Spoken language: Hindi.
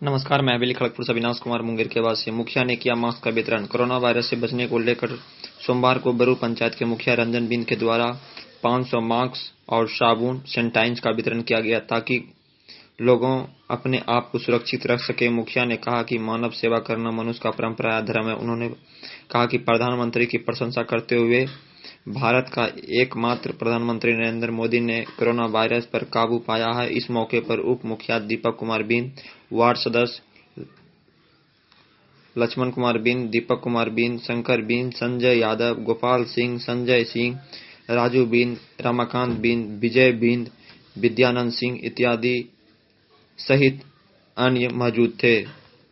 नमस्कार, मैं हवेली खड़गपुर से अविनाश कुमार मुंगेर के वासी। मुखिया ने किया मास्क का वितरण। कोरोना वायरस से बचने को लेकर सोमवार को बरूर पंचायत के मुखिया रंजन बिंद के द्वारा 500 मास्क और साबुन सैनिटाइज का वितरण किया गया ताकि लोगों अपने आप को सुरक्षित रख सके। मुखिया ने कहा कि मानव सेवा करना मनुष्य का परंपरा धर्म है। उन्होंने कहा कि प्रधानमंत्री की प्रशंसा करते हुए भारत का एकमात्र प्रधानमंत्री नरेंद्र मोदी ने कोरोना वायरस पर काबू पाया है। इस मौके पर उप मुखिया दीपक कुमार बिंद, वार्ड सदस्य लक्ष्मण कुमार बिंद, दीपक कुमार बिंद, शंकर बिंद, संजय यादव, गोपाल सिंह, संजय सिंह, राजू बिंद, रमाकांत बिंद, विजय बिंद, विद्यानंद सिंह इत्यादि सहित अन्य मौजूद थे।